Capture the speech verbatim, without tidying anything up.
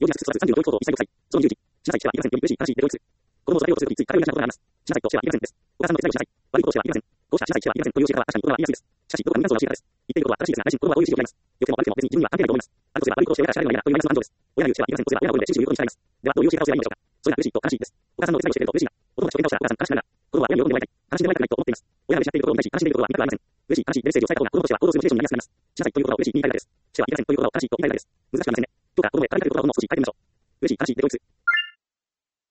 幼児発育育つさんじゅうの教育等一歳ごさい、そのにじゅう時、しなさいしてはいけません。より嬉しい、正しい、で同一。子供を育てようとすることについて、から読み出したことがあります。しなさいとしてはいけません。です。お母さんの手伝いをしなさい。悪いことをしてはいけません。こうしたしなさいしてはいけませんという教え方は確かに大人は言いやすいです。しかし、どこかに無関心な教え方です。言っていることは正しいですが、内心子供はどういう意識を抱います。良くても悪くても別に自分には関係ないと思います。あるとすれば悪いことをして親が叱られるのは嫌だというマイナスの感情です。親が言うしてはいけませんとすれば親が怒るので終始言うことに従います。では、どういう教え方をすればいいのでしょうか。それが嬉しいと悲しいです。お母さんの手伝いをしていると嬉しいが、子供たちを喧嘩をしたらお母さん悲しくなるが、子供は親に喜んでもらいたい。悲しんでもらいたくないと思っています。親が嬉しがっているところを見たり、悲しんでいるところは見たくありません。嬉しい、悲しい、メッセージを伝えた方が子供としては行動するモチベーションになります。しなさいということは嬉しいに言い換えるだけです。してはいけませんということは悲しいと言い換えるだけです。難しくありませんね。どうか子供へ語りかける言葉をもう少し変えてみましょう。嬉しい、悲しい、で同一。